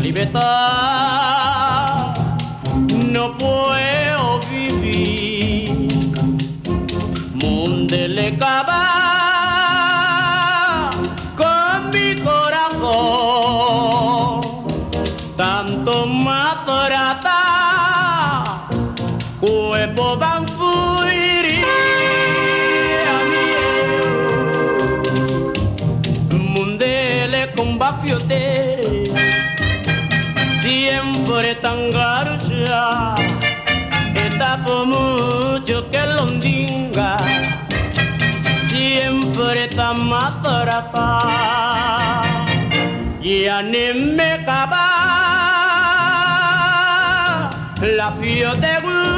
libertad no puedo vivir. Munde cava con mi corazón, tanto más trata, cuerpo van fuiri a mí. Munde le combafiote, siempre tan garcha, está por mucho que londinga, siempre tan matarata, ya ni me cava la fiote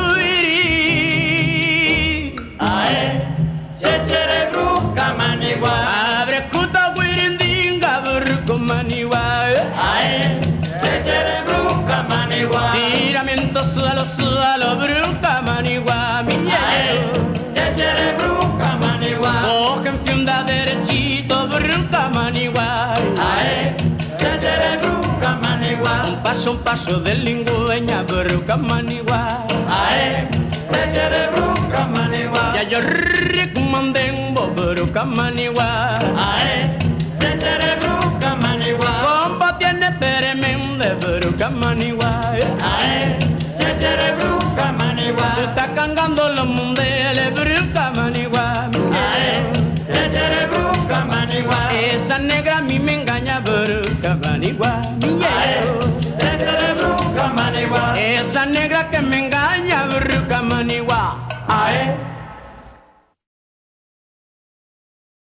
guiri. Ae, chechere bruca manigua. Abre kuta guirindinga burco manigua. Ae, chechere bruca manigua. Tiramiento suelo, bruca manigua, mi Ae, chechere bruca manigua. cogen fiunda derechito, bruca manigua. Ae, chechere bruca manigua. Un paso de lingüeña, bruca manigua. Ae, chechere bruca manigua. Ya yo recomandembo, bruca manigua. Ae, chechere bruca manigua. Compa tiene peremende, bruca manigua. Ae, chechere bruca manigua. Está cangando los mundeles, bruca manigua. Ae, chechere bruca manigua. Esa negra a mí me engaña, bruca manigua. Ae, chechere bruca manigua. Esa negra que me engaña, bruca manigua. Ae,